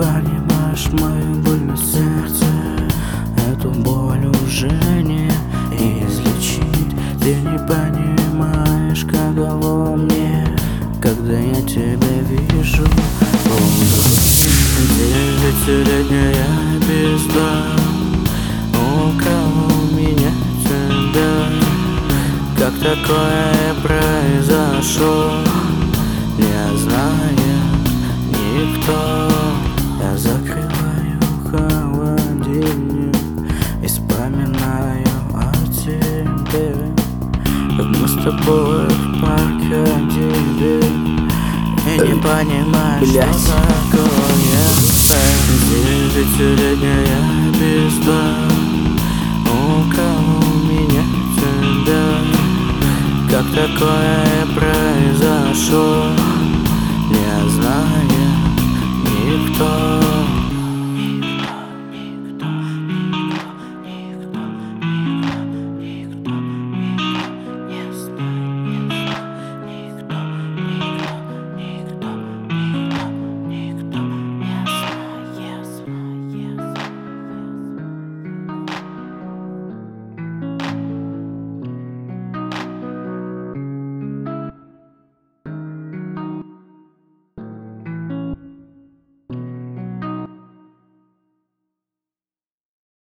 понимаешь мою боль на сердце. Эту боль уже не излечить. Ты не понимаешь, каково мне, когда я тебя вижу. Девятилетняя пизда украла у меня тебя. Как такое произошло, не знает никто. Я закрываю холодильник и вспоминаю о тебе, как мы с тобой в парке ходили. И не понимаешь, что такое секс. Девятилетняя пизда украла у меня тебя. Как такое произошло,